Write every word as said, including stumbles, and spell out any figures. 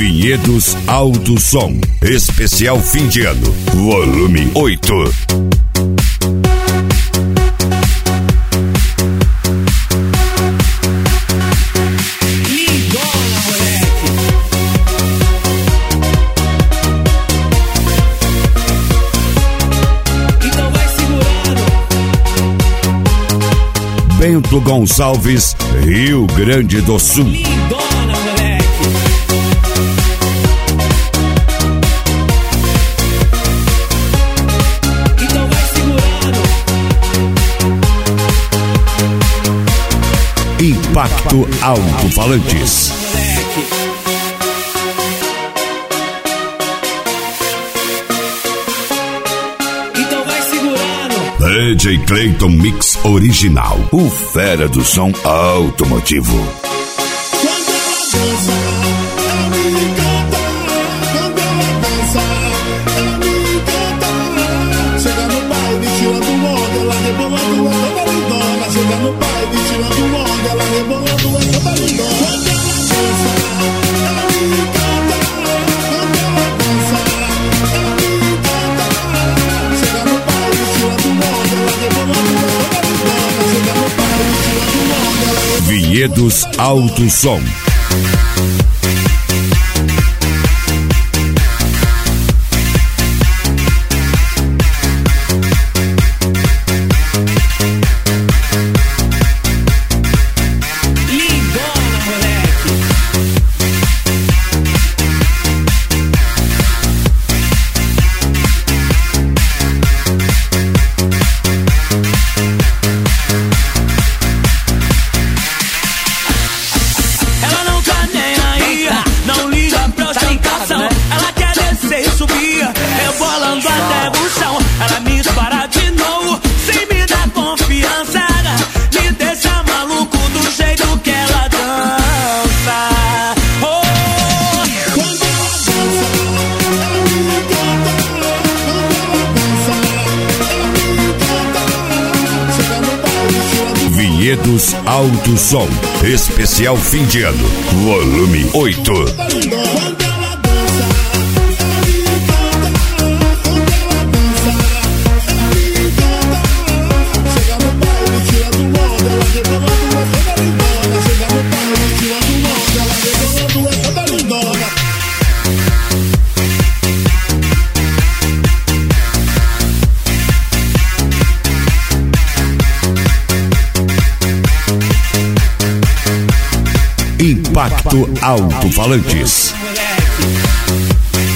Vinhedos Alto Som, especial fim de ano, volume oito. Bento Gonçalves, Rio Grande do Sul. Lindona, moleque. Então vai segurando. Impacto Alto-Falantes. Então vai segurando. D J Clayton Mix Original, o fera do som automotivo. Quando ela dança, ela me encanta. Quando ela dança, ela me encanta. Chega no baile, tirando onda, ela rebolando, é toda lindona. Chega no baile, tirando onda, ela rebolando, é toda lindona. Quando ela dança, ela me encanta. Quando ela dança, ela me encanta. Chega no baile, tirando onda, ela rebolando, é toda lindona. Chega no baile, tirando onda, ela rebolando. Vinhedos Alto Som. Lindona, moleque. Ela não tá nem aí, não liga pra ostentação. Ela quer descer e subir, rebolando até o chão. Ela me dispara de novo, sem me dar confiança. Me deixa maluco do jeito que ela dança. Oh, Quando ela dança, ela me encanta. Quando ela dança, ela me encanta. Chega no baile, tirando Vinhedos Alto Som, especial fim de ano, volume oito. onda lindona. Quando ela dança, ela me encanta. Quando ela dança, ela me encanta. Chega no baile, tirando onda, ela rebolando, é toda lindona. Chega no baile, tirando onda, ela rebolando, é toda lindona. Impacto Alto-Falantes. Moleque.